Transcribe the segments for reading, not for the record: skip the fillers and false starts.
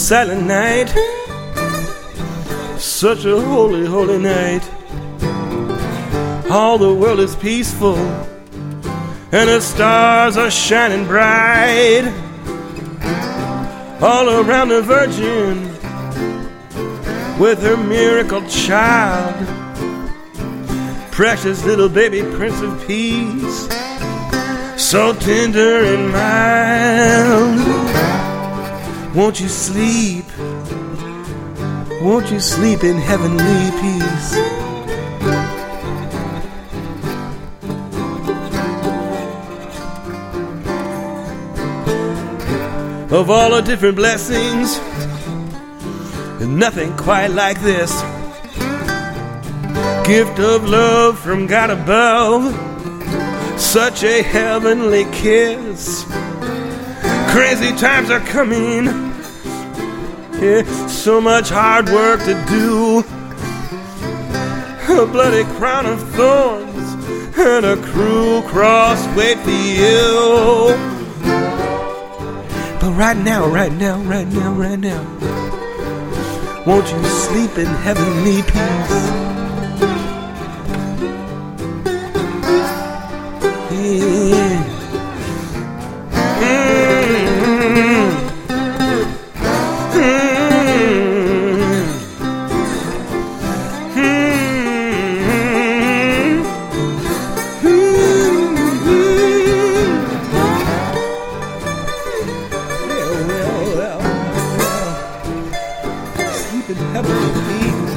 silent night, such a holy, holy night. All the world is peaceful, and the stars are shining bright. All around the Virgin with her miracle child, precious little baby Prince of Peace, so tender and mild. Won't you sleep? Won't you sleep in heavenly peace? Of all the different blessings, nothing quite like this. Gift of love from God above, such a heavenly kiss. Crazy times are coming, yeah, so much hard work to do. A bloody crown of thorns and a cruel cross wait for you. But right now, won't you sleep in heavenly peace? Yeah. Sleep in heavenly peace.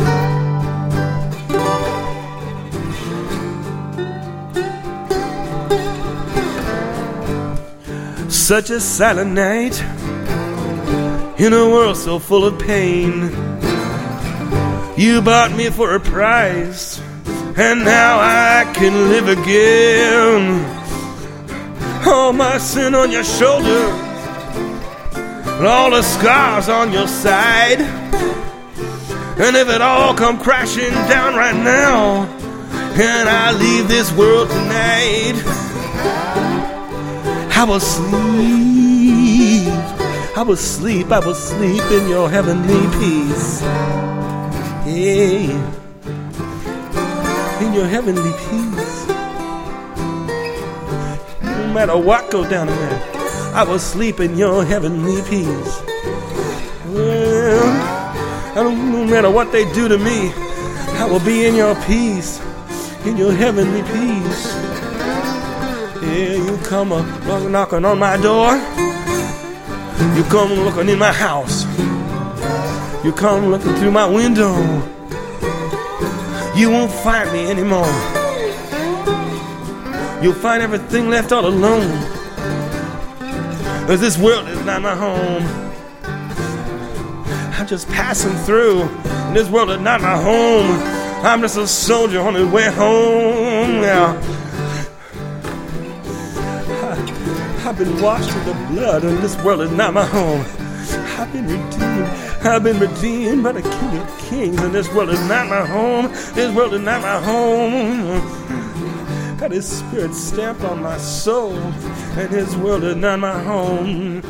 Such a silent night in a world so full of pain. You bought me for a price, and now I can live again. All my sin on your shoulder, and all the scars on your side. And if it all come crashing down right now, and I leave this world tonight, I will sleep in your heavenly peace. Yeah, in your heavenly peace. No matter what go down there, I will sleep in your heavenly peace. Well, no matter what they do to me, I will be in your peace, in your heavenly peace. Yeah, you come knocking on my door. You come looking in my house. You come looking through my window. You won't find me anymore. You'll find everything left all alone. 'Cause this world is not my home. I'm just passing through, and this world is not my home. I'm just a soldier on his way home now. I've been washed in the blood, and this world is not my home. I've been redeemed by the King of Kings, and this world is not my home. This world is not my home. Got His Spirit stamped on my soul, and this world is not my home.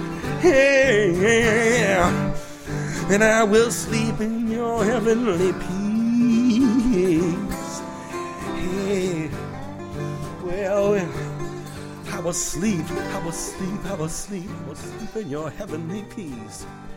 Yeah, and I will sleep in your heavenly peace. Yeah, well, I will sleep in your heavenly peace.